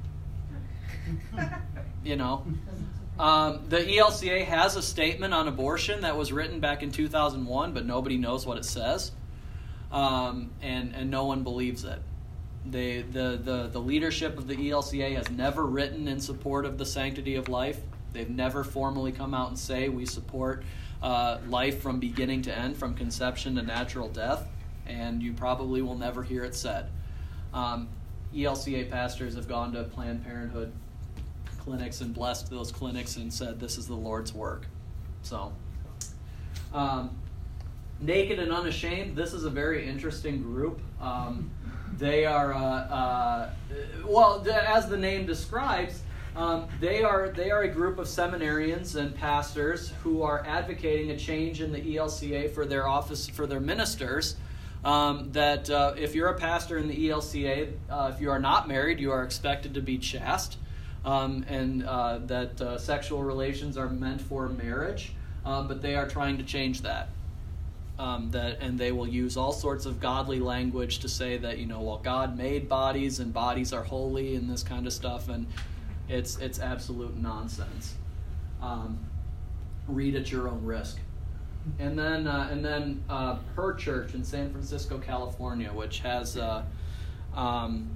You know. Um, the E L C A has a statement on abortion that was written back in two thousand one, but nobody knows what it says. Um, and, and no one believes it. They, the, the, the leadership of the E L C A has never written in support of the sanctity of life. They've never formally come out and say we support uh, life from beginning to end, from conception to natural death, and you probably will never hear it said. Um, E L C A pastors have gone to Planned Parenthood clinics and blessed those clinics and said this is the Lord's work. So, um, Naked and Unashamed, this is a very interesting group. Um, they are, uh, uh, well, as the name describes, Um, they are they are a group of seminarians and pastors who are advocating a change in the E L C A for their office for their ministers. Um, that uh, if you're a pastor in the E L C A, uh, if you are not married, you are expected to be chaste, um, and uh, that uh, sexual relations are meant for marriage. uh, but they are trying to change that. Um, that and they will use all sorts of godly language to say that, you know, well, God made bodies and bodies are holy and this kind of stuff, and it's it's absolute nonsense. Um, read at your own risk. And then uh, and then uh, her church in San Francisco, California, which has uh, um,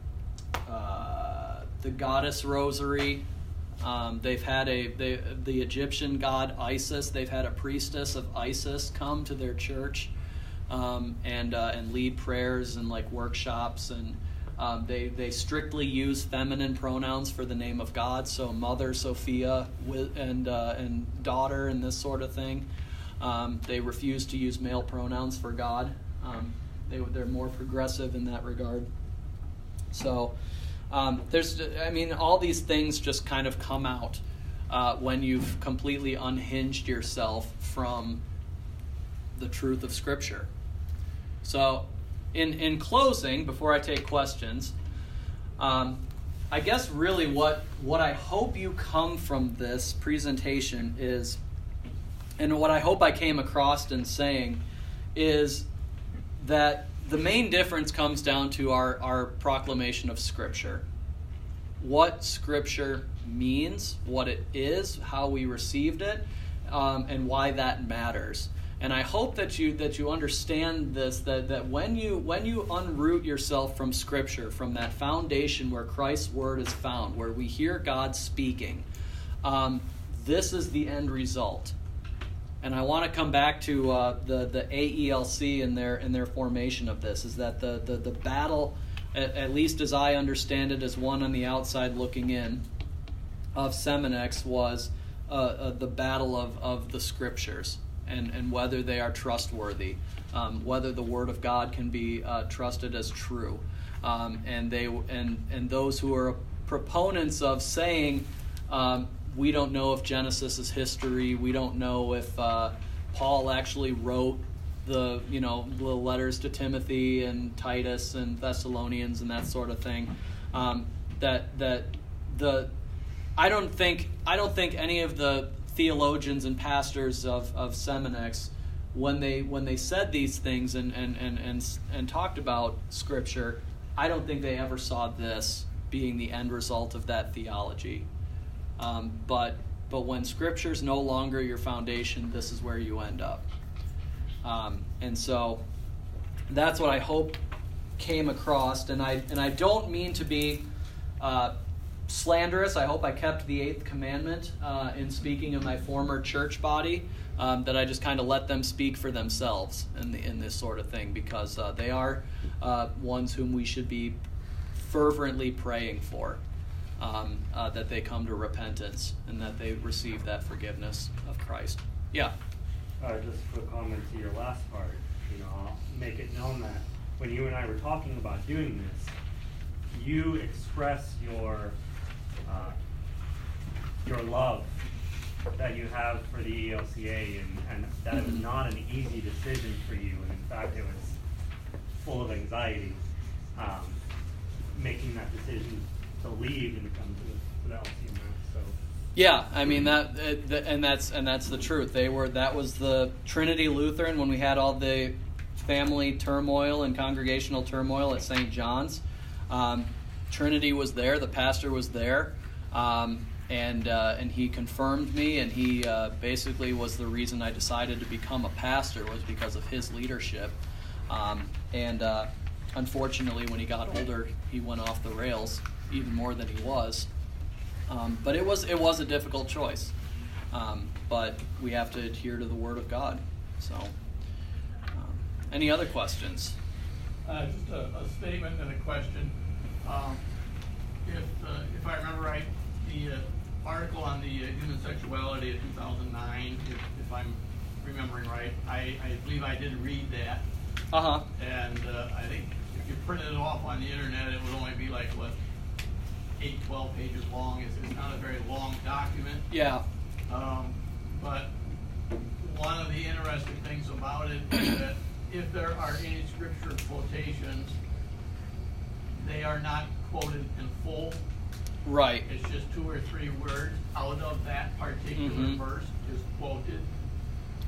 uh, the Goddess Rosary. Um, they've had a they, the Egyptian god Isis. They've had a priestess of Isis come to their church um, and uh, and lead prayers and like workshops, and um, they they strictly use feminine pronouns for the name of God. So Mother Sophia and uh, and daughter and this sort of thing. Um, they refuse to use male pronouns for God. Um, they they're more progressive in that regard. So. Um, there's, I mean, all these things just kind of come out uh, when you've completely unhinged yourself from the truth of Scripture. So, in in closing, before I take questions, um, I guess really what what I hope you come from this presentation is, and what I hope I came across in saying, is that the main difference comes down to our, our proclamation of Scripture. What Scripture means, what it is, how we received it, um, and why that matters. And I hope that you that you understand this, that, that when you when you unroot yourself from Scripture, from that foundation where Christ's Word is found, where we hear God speaking, um, this is the end result. And I want to come back to uh, the the A E L C in their in their formation of this. Is that the the, the battle, at, at least as I understand it, as one on the outside looking in, of Seminex was uh, uh, the battle of, of the Scriptures and, and whether they are trustworthy, um, whether the Word of God can be uh, trusted as true, um, and they and and those who are proponents of saying. Um, We don't know if Genesis is history. We don't know if uh, Paul actually wrote the, you know, the letters to Timothy and Titus and Thessalonians and that sort of thing. Um, that that the I don't think I don't think any of the theologians and pastors of, of Seminex, when they when they said these things and and, and, and and talked about Scripture, I don't think they ever saw this being the end result of that theology. Um, but but when Scripture's no longer your foundation, this is where you end up. Um, and so that's what I hope came across. And I and I don't mean to be uh, slanderous. I hope I kept the eighth commandment uh, in speaking of my former church body. Um, that I just kind of let them speak for themselves in the, in this sort of thing, because uh, they are uh, ones whom we should be fervently praying for. Um, uh, that they come to repentance and that they receive that forgiveness of Christ. Yeah. Uh, just a quick comment to your last part. You know, I'll make it known that when you and I were talking about doing this, you express your uh, your love that you have for the E L C A, and, and that it was not an easy decision for you, and in fact it was full of anxiety, um, making that decision to leave and come to the, to the L C M S. So yeah, I mean that, uh, and that's and that's the truth. They were that was the Trinity Lutheran when we had all the family turmoil and congregational turmoil at Saint John's. Um, Trinity was there. The pastor was there, um, and uh, and he confirmed me. And he uh, basically was the reason I decided to become a pastor, was because of his leadership. Um, and uh, unfortunately, when he got older, he went off the rails even more than he was, um, but it was it was a difficult choice. Um, but we have to adhere to the Word of God. So, um, any other questions? Uh, just a, a statement and a question. Um, if uh, if I remember right, the uh, article on the uh, human sexuality of two thousand nine, if, if I'm remembering right, I, I believe I did read that. Uh huh. And uh, I think if you printed it off on the internet, it would only be like what. eight, twelve pages long. It's, it's not a very long document. Yeah. Um, but one of the interesting things about it is that if there are any scripture quotations, they are not quoted in full. Right. It's just two or three words out of that particular mm-hmm. verse is quoted.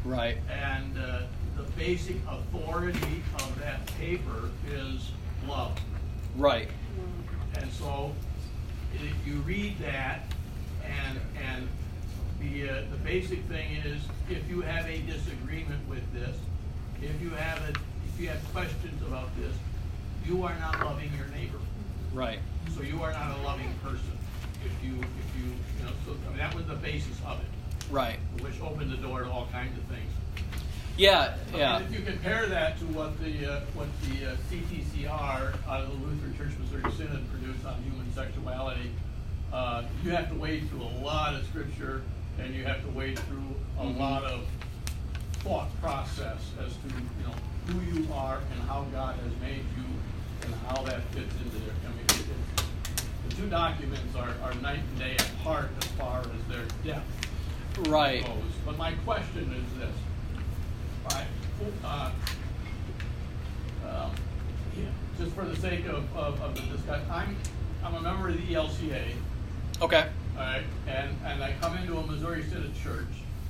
Right. And uh, the basic authority of that paper is love. Right. And so if you read that, and and the uh, the basic thing is, if you have a disagreement with this, if you have a if you have questions about this, you are not loving your neighbor. Right. So you are not a loving person. If you if you you know, so I mean, that was the basis of it. Right. Which opened the door to all kinds of things. Yeah, yeah. And if you compare that to what the uh, what the uh, C T C R out of the Lutheran Church Missouri Synod produced on human sexuality, uh, you have to wade through a lot of scripture, and you have to wade through a mm-hmm. lot of thought process as to you know who you are and how God has made you and how that fits into there. I mean, it, it, the two documents are, are night and day apart as far as their depth. Right. Goes. But my question is this. Right. Uh, um, yeah, just for the sake of, of, of the discussion, I'm I'm a member of the E L C A. Okay. All right, and and I come into a Missouri Synod church,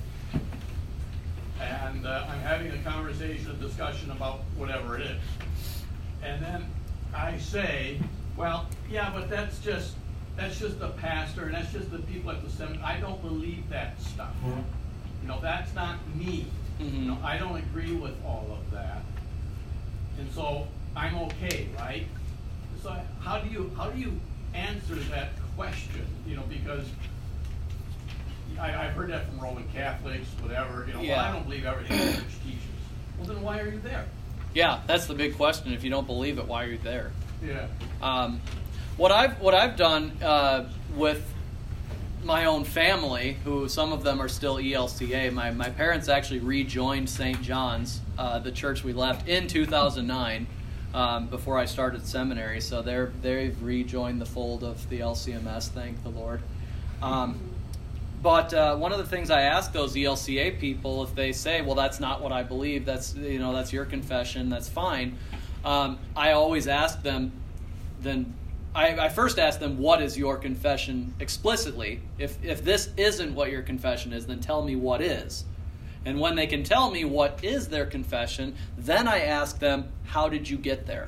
and uh, I'm having a conversation, a discussion about whatever it is, and then I say, well, yeah, but that's just that's just the pastor, and that's just the people at the seminary. I don't believe that stuff. Mm-hmm. You know, that's not me. Mm-hmm. You know, I don't agree with all of that, and so I'm okay, right? So how do you how do you answer that question? You know, because I, I've heard that from Roman Catholics, whatever. You know, yeah. well, I don't believe everything the church teaches. Well, then why are you there? Yeah, that's the big question. If you don't believe it, why are you there? Yeah. Um, what I've what I've done uh, with my own family, who some of them are still E L C A. My my parents actually rejoined Saint John's, uh, the church we left, in two thousand nine, um, before I started seminary. So they're they've rejoined the fold of the L C M S. Thank the Lord. Um, but uh, one of the things I ask those E L C A people, if they say, "Well, that's not what I believe. That's you know that's your confession. That's fine." Um, I always ask them, then. I, I first ask them, what is your confession explicitly? If if this isn't what your confession is, then tell me what is. And when they can tell me what is their confession, then I ask them, how did you get there?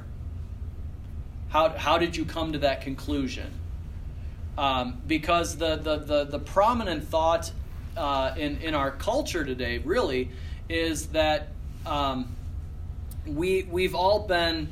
How how did you come to that conclusion? Um, because the, the, the, the prominent thought uh, in, in our culture today, really, is that um, we we've all been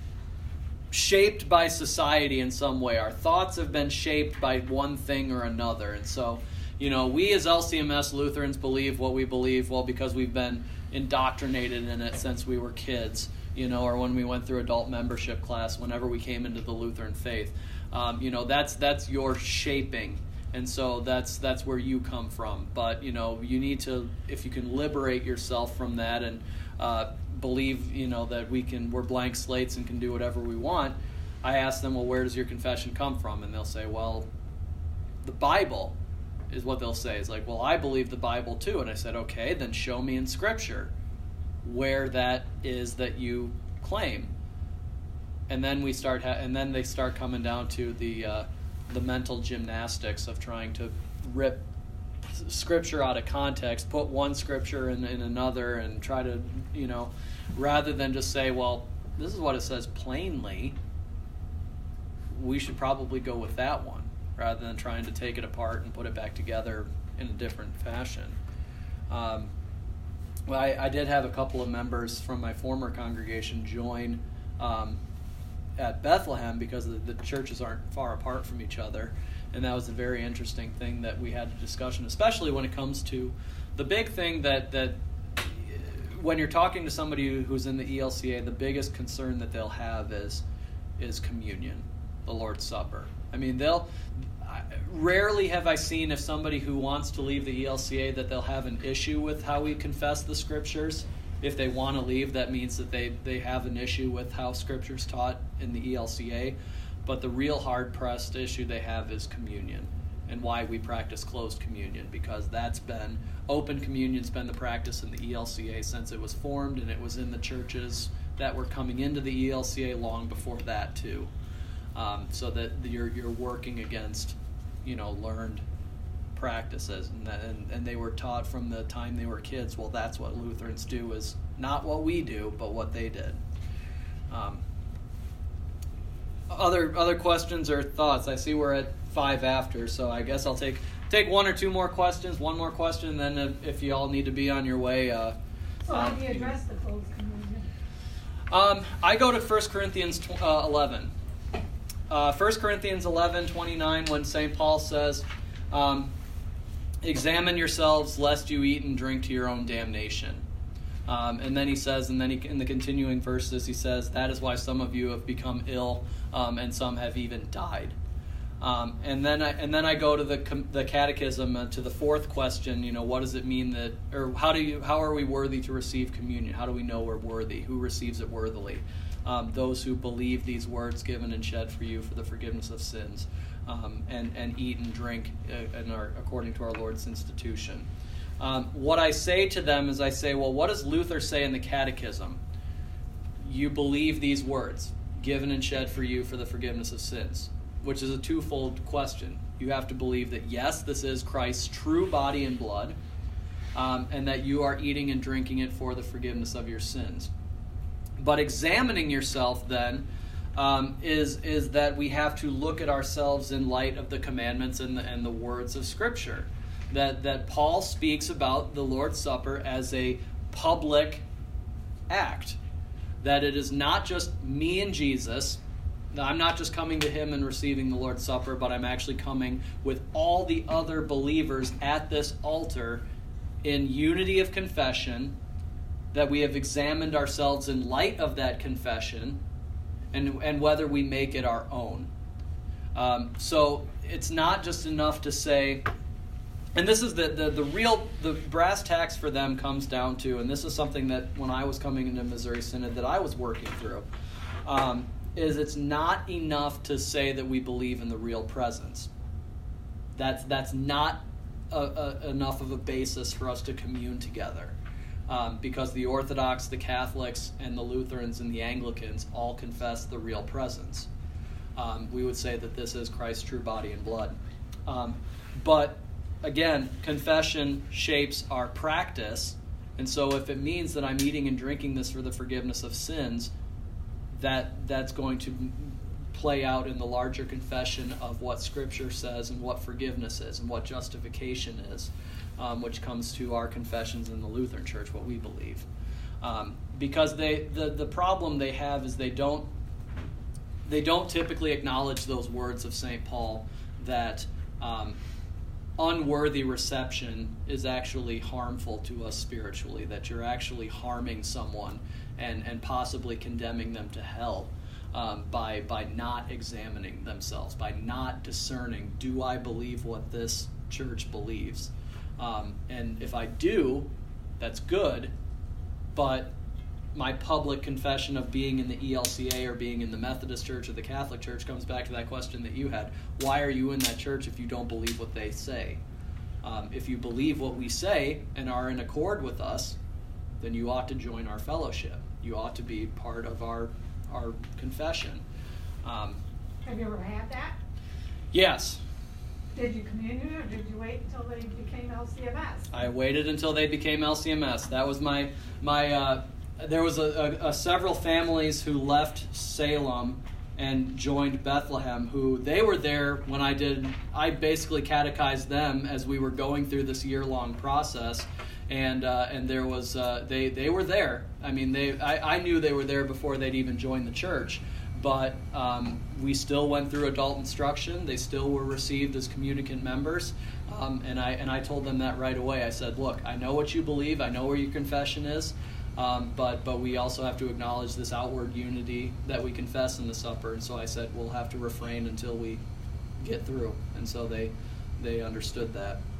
shaped by society in some way. Our thoughts have been shaped by one thing or another. And so, you know, we as L C M S Lutherans believe what we believe, well, because we've been indoctrinated in it since we were kids, you know, or when we went through adult membership class, whenever we came into the Lutheran faith. Um, you know, that's that's your shaping. And so that's that's where you come from. But, you know, you need to, if you can liberate yourself from that and uh, believe, you know, that we can, we're blank slates and can do whatever we want, I ask them, well, where does your confession come from? And they'll say, well, the Bible is what they'll say. It's like, well, I believe the Bible too. And I said, okay, then show me in Scripture where that is that you claim. And then we start, ha- and then they start coming down to the uh, the mental gymnastics of trying to rip Scripture out of context, put one Scripture in, in another, and try to, you know, rather than just say, well, this is what it says plainly, we should probably go with that one, rather than trying to take it apart and put it back together in a different fashion. Um, well, I, I did have a couple of members from my former congregation join um, at Bethlehem because the, the churches aren't far apart from each other. And that was a very interesting thing that we had a discussion, especially when it comes to the big thing that, that when you're talking to somebody who's in the E L C A, the biggest concern that they'll have is is communion, the Lord's Supper. I mean, they'll rarely have I seen if somebody who wants to leave the E L C A that they'll have an issue with how we confess the Scriptures. If they want to leave, that means that they, they have an issue with how Scripture's taught in the E L C A. But the real hard-pressed issue they have is communion and why we practice closed communion, because that's been, open communion's been the practice in the E L C A since it was formed, and it was in the churches that were coming into the E L C A long before that too. Um, so that you're you're working against, you know, learned practices, and, that, and and they were taught from the time they were kids. Well, that's what Lutherans do, is not what we do, but what they did. Um, other other questions or thoughts? I see we're at five after, so I guess I'll take take one or two more questions, one more question, and then if, if you all need to be on your way. Uh, so how um, do you address the closed communion? Um, I go to First Corinthians uh, eleven. Uh, First Corinthians eleven twenty-nine, when Saint Paul says, um, examine yourselves lest you eat and drink to your own damnation. Um, and then he says, and then he, in the continuing verses, he says, that is why some of you have become ill, um, and some have even died. Um, and then I and then I go to the the catechism, uh, to the fourth question. You know, what does it mean that, or how do you how are we worthy to receive communion? How do we know we're worthy? Who receives it worthily? Um, those who believe these words given and shed for you for the forgiveness of sins, um, and and eat and drink uh, in our, according to our Lord's institution. Um, what I say to them is, I say, well, what does Luther say in the Catechism? You believe these words, given and shed for you for the forgiveness of sins, which is a twofold question. You have to believe that, yes, this is Christ's true body and blood, um, and that you are eating and drinking it for the forgiveness of your sins. But examining yourself, then, um, is is that we have to look at ourselves in light of the commandments and the, and the words of Scripture. That that Paul speaks about the Lord's Supper as a public act. That it is not just me and Jesus. I'm not just coming to him and receiving the Lord's Supper, but I'm actually coming with all the other believers at this altar in unity of confession, that we have examined ourselves in light of that confession, and and whether we make it our own. Um, so it's not just enough to say, and this is the, the, the real, the brass tacks for them comes down to, and this is something that when I was coming into Missouri Synod that I was working through, um, is it's not enough to say that we believe in the real presence. That's, that's not a, a, enough of a basis for us to commune together. Um, because the Orthodox, the Catholics, and the Lutherans and the Anglicans all confess the real presence. Um, we would say that this is Christ's true body and blood. Um, but again, confession shapes our practice, and so if it means that I'm eating and drinking this for the forgiveness of sins, that that's going to play out in the larger confession of what Scripture says and what forgiveness is and what justification is, um, which comes to our confessions in the Lutheran Church, what we believe. Um, because they the, the problem they have is they don't they don't typically acknowledge those words of Saint Paul that um, unworthy reception is actually harmful to us spiritually, that you're actually harming someone and, and possibly condemning them to hell um, by by not examining themselves, by not discerning, do I believe what this church believes? Um, and if I do, that's good, but my public confession of being in the E L C A or being in the Methodist Church or the Catholic Church comes back to that question that you had. Why are you in that church if you don't believe what they say? Um, if you believe what we say and are in accord with us, then you ought to join our fellowship. You ought to be part of our our confession. Um, Have you ever had that? yes. Did you communion or did you wait until they became L C M S? I waited until they became L C M S. That was my my. Uh, there was a, a, a several families who left Salem and joined Bethlehem. Who they were there when I did. I basically catechized them as we were going through this year long process, and uh, and there was uh, they they were there. I mean they I, I knew they were there before they'd even joined the church. But um, we still went through adult instruction. They still were received as communicant members, um, and I and I told them that right away. I said, "Look, I know what you believe. I know where your confession is, um, but but we also have to acknowledge this outward unity that we confess in the supper." And so I said, "We'll have to refrain until we get through." And so they they understood that.